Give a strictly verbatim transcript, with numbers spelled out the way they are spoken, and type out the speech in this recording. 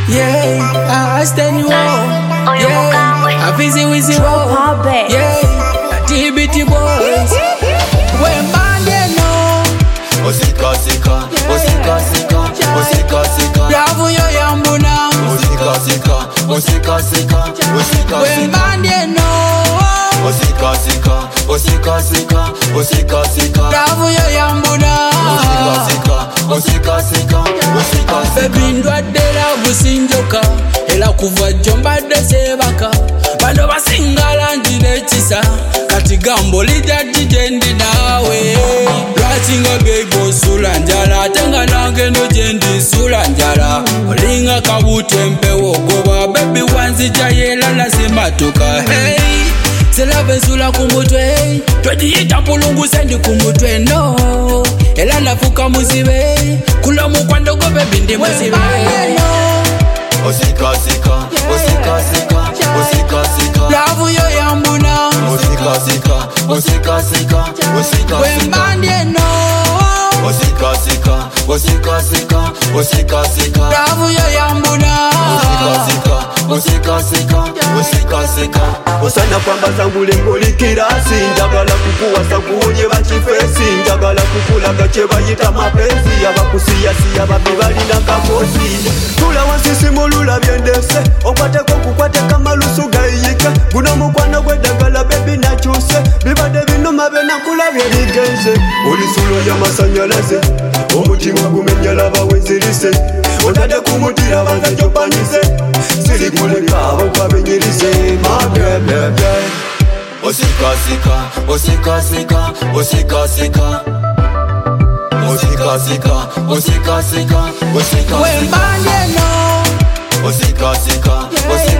Yeah, I stand you all. Yeah, I visit with you all. Yeah, T B T boys. When Monday no. Osika sika, osika sika, osika sika. Bravo yo yambuna. Osika sika, osika sika, osika when sika. Monday no. Osika sika, osika sika, osika sika. Bravo yo yambuna. Osika sika, osika sika, osika sika. Baby ndwadera businjoka. Ela kuva jomba desebaka. Bando basingala ndine chisa. Kati gambo lija jijendi nawe. Lwachinga geibo sula njala. Tenga nange no jendi sula njala. Olinga kabute mpewo goba. Baby wanzi jayela na simatuka. Hey, selave sula kumutwe. Twedi ita pulungu sendi kumutwe no. Ela nafuka muzibe. Kula mukwando go baby ndi muzibe. Osika sika, osika sika, osika sika. Bravo yo yambuna. Osika sika, osika sika, osika when sika. Monday no. Osika sika, osika sika, osika sika. Bravo yo yambuna. Osika sika, osika sika, osika sika. Osana kwamba zangu lengo likirasi. Njagala kukuwasa kuonye bachifesi. Njagala kukulaga chebayita mapenzi. Abakusiyasiya babi balina kakosi. Tula wansisi mulula byendese. Okwateko kukwate kamalusu gayike. Guno mukwano gwedagala baby nachuse. Bibade binuma benakula byerigenze. Olisulo ya masanyalaze. Omutima gumenyala bawezirise. Ondade kumutira banza jopanyise. Siri kuleka abokabenyirize. Mabebebe. Osika sika, osika sika, osika sika. Osika sika, osika sika, osika when sika. Monday no. Osika sika, osika